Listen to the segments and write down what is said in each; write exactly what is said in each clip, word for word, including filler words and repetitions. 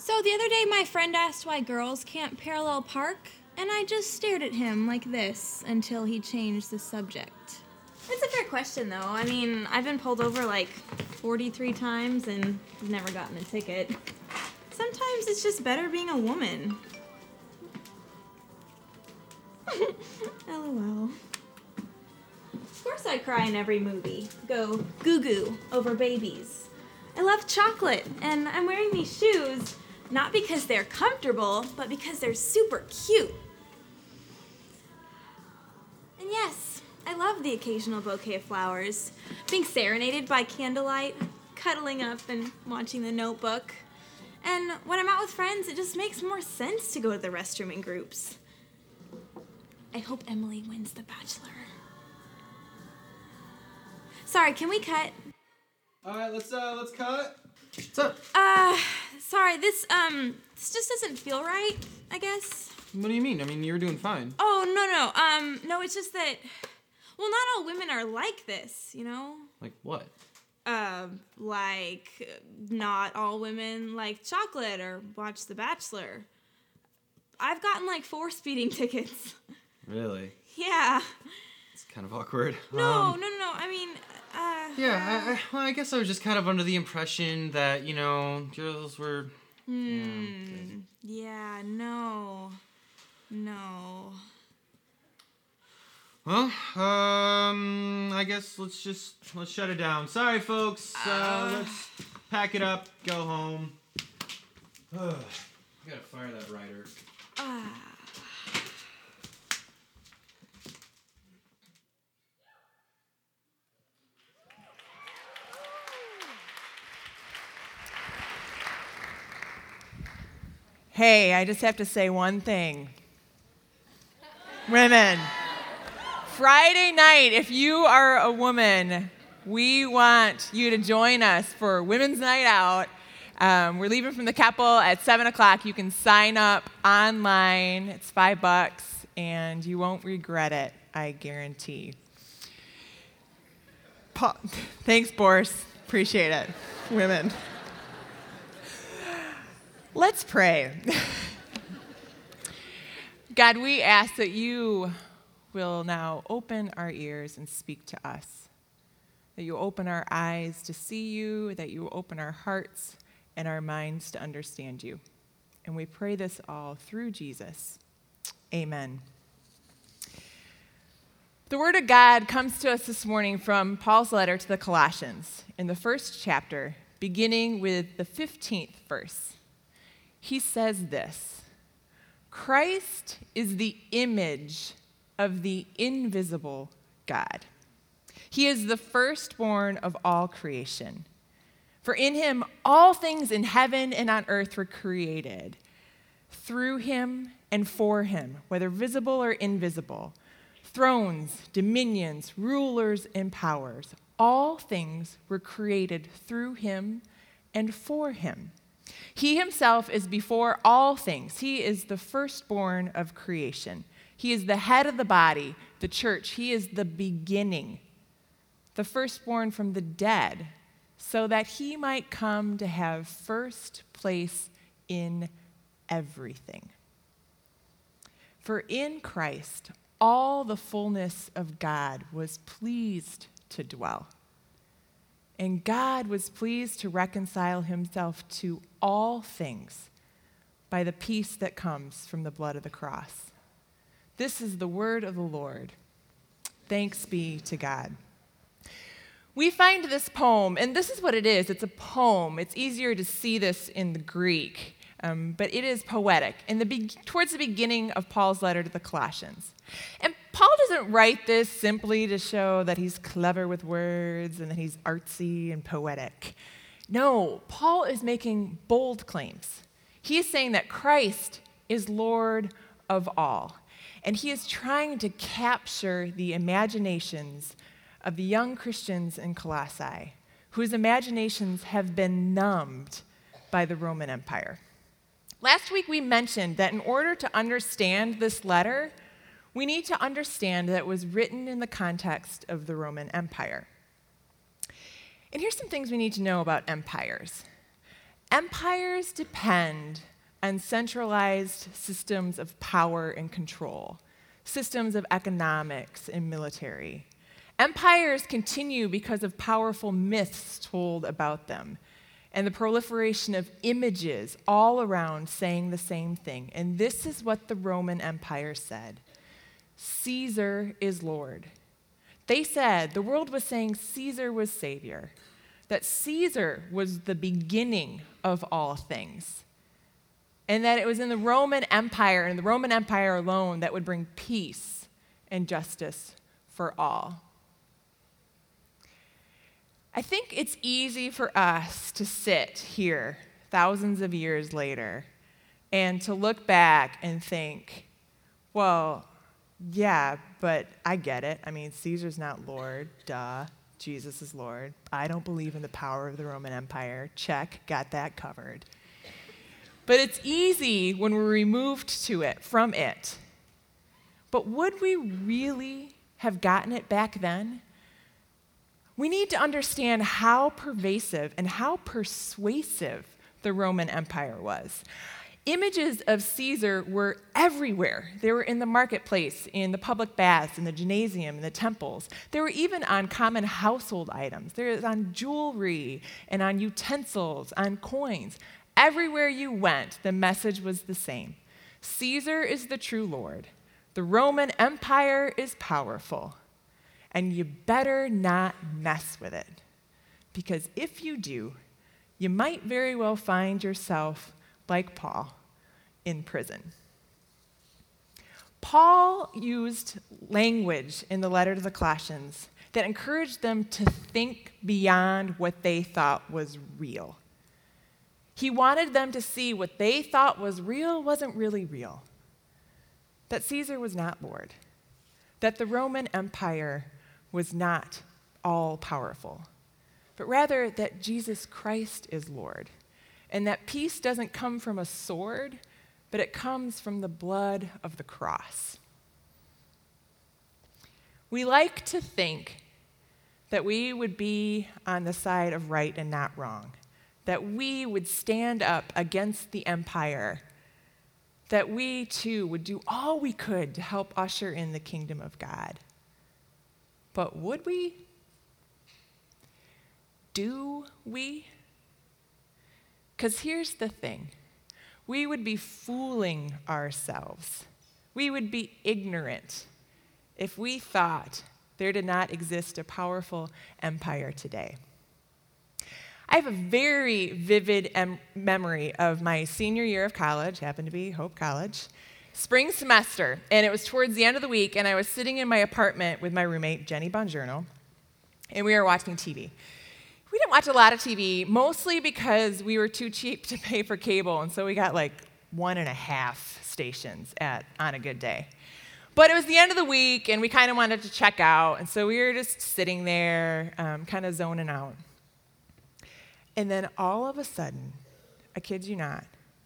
So the other day my friend asked why girls can't parallel park, and I just stared at him like this until he changed the subject. It's a fair question, though. I mean, I've been pulled over like forty-three times and never gotten a ticket. Sometimes it's just better being a woman. LOL. Of course I cry in every movie. Go goo-goo over babies. I love chocolate, and I'm wearing these shoes not because they're comfortable, but because they're super cute. And yes, I love the occasional bouquet of flowers, being serenaded by candlelight, cuddling up and watching The Notebook. And when I'm out with friends, it just makes more sense to go to the restroom in groups. I hope Emily wins The Bachelor. Sorry, can we cut? All right, let's uh, let's cut. What's up? Uh, sorry, this, um, this just doesn't feel right, I guess. What do you mean? I mean, you were doing fine. Oh, no, no, um, no, it's just that, well, not all women are like this, you know? Like what? Uh, like, not all women like chocolate or watch The Bachelor. I've gotten, like, four speeding tickets. Really? Yeah. It's kind of awkward. No, um, no, no, no, I mean, uh... Yeah, I, I, well, I guess I was just kind of under the impression that, you know, girls were... Hmm, yeah, no, no. Well, um, I guess let's just, let's shut it down. Sorry, folks. Uh, Uh. let's pack it up, go home. Ugh, I gotta fire that writer. Ah. Hey, I just have to say one thing. Women, Friday night, if you are a woman, we want you to join us for Women's Night Out. Um, we're leaving from the Keppel at seven o'clock. You can sign up online. It's five bucks, and you won't regret it, I guarantee. Pa- Thanks, Boris. Appreciate it. Women. Let's pray. God, we ask that you will now open our ears and speak to us, that you open our eyes to see you, that you open our hearts and our minds to understand you. And we pray this all through Jesus. Amen. The Word of God comes to us this morning from Paul's letter to the Colossians in the first chapter, beginning with the fifteenth verse. He says this: Christ is the image of the invisible God. He is the firstborn of all creation. For in him all things in heaven and on earth were created. Through him and for him, whether visible or invisible, thrones, dominions, rulers, and powers, all things were created through him and for him. He himself is before all things. He is the firstborn of creation. He is the head of the body, the church. He is the beginning, the firstborn from the dead, so that he might come to have first place in everything. For in Christ, all the fullness of God was pleased to dwell. And God was pleased to reconcile himself to all things by the peace that comes from the blood of the cross. This is the word of the Lord. Thanks be to God. We find this poem, and this is what it is. It's a poem. It's easier to see this in the Greek, um, but it is poetic, in the be- towards the beginning of Paul's letter to the Colossians. And Paul doesn't write this simply to show that he's clever with words and that he's artsy and poetic. No, Paul is making bold claims. He is saying that Christ is Lord of all, and he is trying to capture the imaginations of the young Christians in Colossae, whose imaginations have been numbed by the Roman Empire. Last week we mentioned that in order to understand this letter, we need to understand that it was written in the context of the Roman Empire. And here's some things we need to know about empires. Empires depend on centralized systems of power and control, systems of economics and military. Empires continue because of powerful myths told about them and the proliferation of images all around saying the same thing. And this is what the Roman Empire said: Caesar is Lord. They said, the world was saying Caesar was Savior, that Caesar was the beginning of all things, and that it was in the Roman Empire and the Roman Empire alone that would bring peace and justice for all. I think it's easy for us to sit here thousands of years later and to look back and think, well, yeah, but I get it. I mean, Caesar's not Lord, duh. Jesus is Lord. I don't believe in the power of the Roman Empire. Check, got that covered. But it's easy when we're removed to it, from it. But would we really have gotten it back then? We need to understand how pervasive and how persuasive the Roman Empire was. Images of Caesar were everywhere. They were in the marketplace, in the public baths, in the gymnasium, in the temples. They were even on common household items. They were on jewelry and on utensils, on coins. Everywhere you went, the message was the same. Caesar is the true Lord. The Roman Empire is powerful. And you better not mess with it. Because if you do, you might very well find yourself, like Paul, in prison. Paul used language in the letter to the Colossians that encouraged them to think beyond what they thought was real. He wanted them to see what they thought was real wasn't really real. That Caesar was not Lord. That the Roman Empire was not all-powerful, but rather that Jesus Christ is Lord, and that peace doesn't come from a sword, but it comes from the blood of the cross. We like to think that we would be on the side of right and not wrong, that we would stand up against the empire, that we too would do all we could to help usher in the kingdom of God. But would we? Do we? Because here's the thing. We would be fooling ourselves. We would be ignorant if we thought there did not exist a powerful empire today. I have a very vivid em- memory of my senior year of college, happened to be Hope College, spring semester, and it was towards the end of the week, and I was sitting in my apartment with my roommate, Jenny Bongiorno, and we were watching T V. We didn't watch a lot of T V, mostly because we were too cheap to pay for cable, and so we got like one and a half stations at on a good day. But it was the end of the week, and we kind of wanted to check out, and so we were just sitting there, um, kind of zoning out. And then all of a sudden, I kid you not,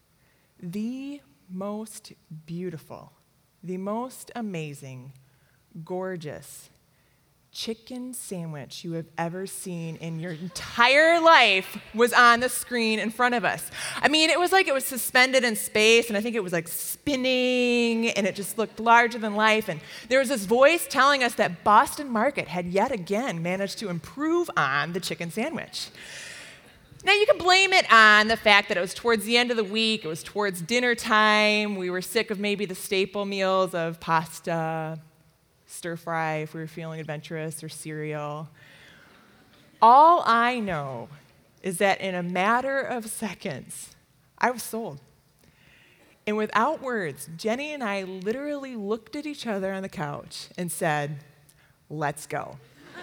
the most beautiful, the most amazing, gorgeous chicken sandwich you have ever seen in your entire life was on the screen in front of us. I mean, it was like it was suspended in space, and I think it was like spinning, and it just looked larger than life. And there was this voice telling us that Boston Market had yet again managed to improve on the chicken sandwich. Now, you can blame it on the fact that it was towards the end of the week, it was towards dinner time, we were sick of maybe the staple meals of pasta, stir fry if we were feeling adventurous, or cereal. All I know is that in a matter of seconds, I was sold. And without words, Jenny and I literally looked at each other on the couch and said, "Let's go."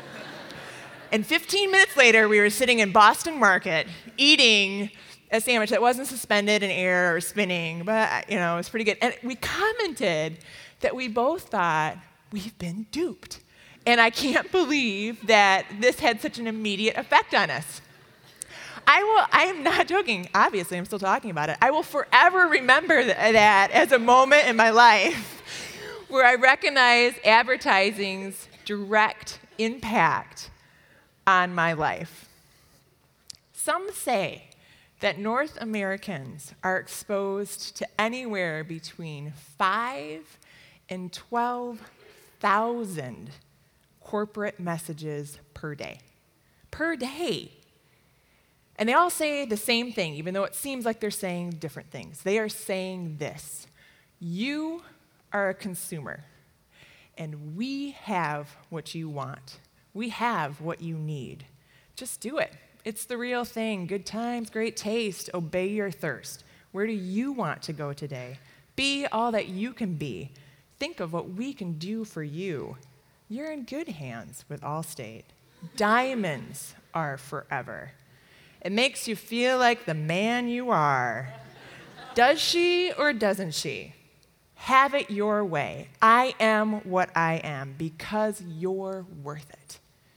And fifteen minutes later, we were sitting in Boston Market eating a sandwich that wasn't suspended in air or spinning, but you know, it was pretty good. And we commented that we both thought, we've been duped. And I can't believe that this had such an immediate effect on us. I will, I am not joking. Obviously, I'm still talking about it. I will forever remember th- that as a moment in my life where I recognize advertising's direct impact on my life. Some say that North Americans are exposed to anywhere between five and twelve thousand corporate messages per day. Per day. And they all say the same thing, even though it seems like they're saying different things. They are saying this: you are a consumer, and we have what you want. We have what you need. Just do it. It's the real thing. Good times, great taste. Obey your thirst. Where do you want to go today? Be all that you can be. Think of what we can do for you. You're in good hands with Allstate. Diamonds are forever. It makes you feel like the man you are. Does she or doesn't she? Have it your way. I am what I am because you're worth it.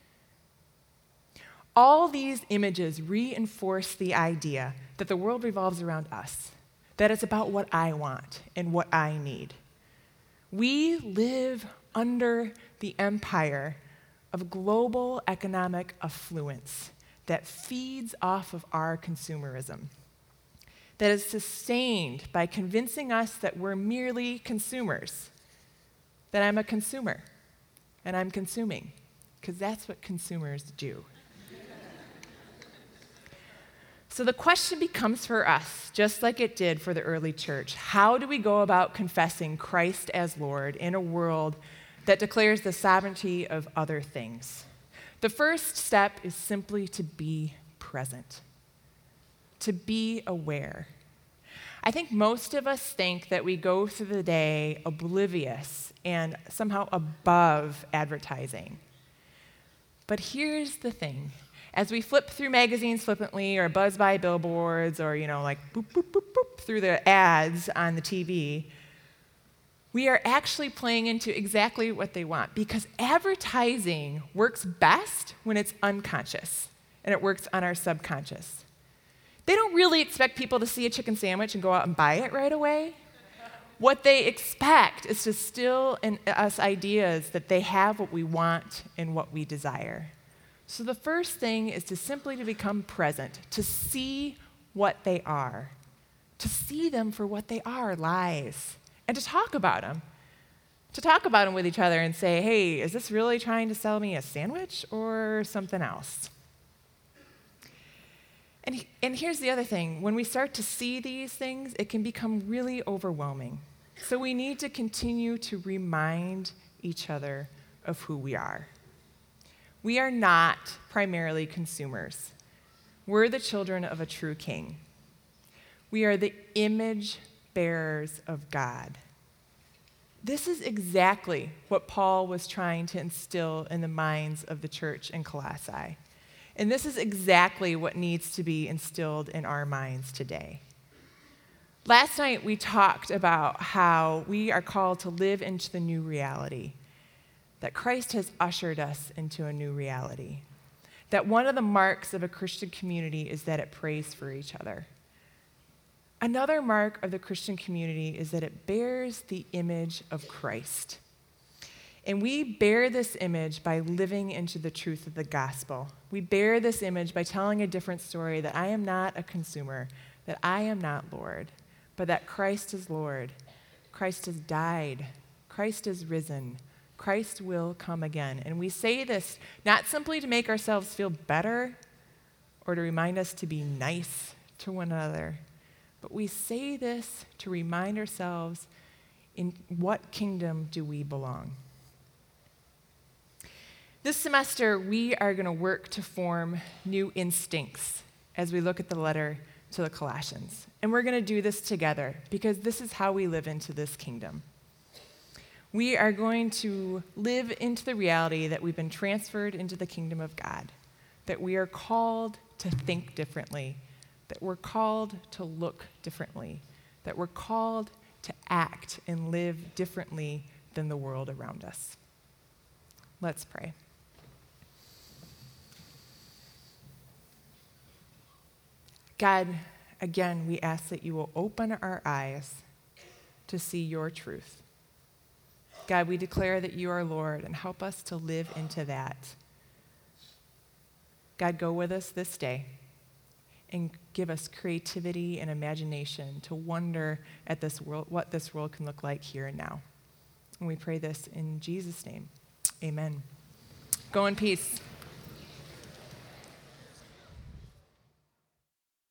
All these images reinforce the idea that the world revolves around us, that it's about what I want and what I need. We live under the empire of global economic affluence that feeds off of our consumerism, that is sustained by convincing us that we're merely consumers, that I'm a consumer and I'm consuming, because that's what consumers do. So the question becomes for us, just like it did for the early church: how do we go about confessing Christ as Lord in a world that declares the sovereignty of other things? The first step is simply to be present, to be aware. I think most of us think that we go through the day oblivious and somehow above advertising. But here's the thing. As we flip through magazines flippantly or buzz by billboards or, you know, like boop, boop, boop, boop through the ads on the T V, we are actually playing into exactly what they want, because advertising works best when it's unconscious and it works on our subconscious. They don't really expect people to see a chicken sandwich and go out and buy it right away. What they expect is to instill in us ideas that they have what we want and what we desire. So the first thing is to simply to become present, to see what they are, to see them for what they are, lies, and to talk about them, to talk about them with each other and say, hey, is this really trying to sell me a sandwich or something else? And, and here's the other thing. When we start to see these things, it can become really overwhelming. So we need to continue to remind each other of who we are. We are not primarily consumers. We're the children of a true king. We are the image bearers of God. This is exactly what Paul was trying to instill in the minds of the church in Colossae. And this is exactly what needs to be instilled in our minds today. Last night we talked about how we are called to live into the new reality, that Christ has ushered us into a new reality, that one of the marks of a Christian community is that it prays for each other. Another mark of the Christian community is that it bears the image of Christ. And we bear this image by living into the truth of the gospel. We bear this image by telling a different story, that I am not a consumer, that I am not Lord, but that Christ is Lord. Christ has died. Christ is risen. Christ will come again. And we say this not simply to make ourselves feel better or to remind us to be nice to one another, but we say this to remind ourselves, in what kingdom do we belong? This semester, we are going to work to form new instincts as we look at the letter to the Colossians. And we're going to do this together because this is how we live into this kingdom. We are going to live into the reality that we've been transferred into the kingdom of God, that we are called to think differently, that we're called to look differently, that we're called to act and live differently than the world around us. Let's pray. God, again, we ask that you will open our eyes to see your truth. God, we declare that you are Lord, and help us to live into that. God, go with us this day. and give us creativity and imagination to wonder at this world, what this world can look like here and now. And we pray this in Jesus' name. Amen. Go in peace.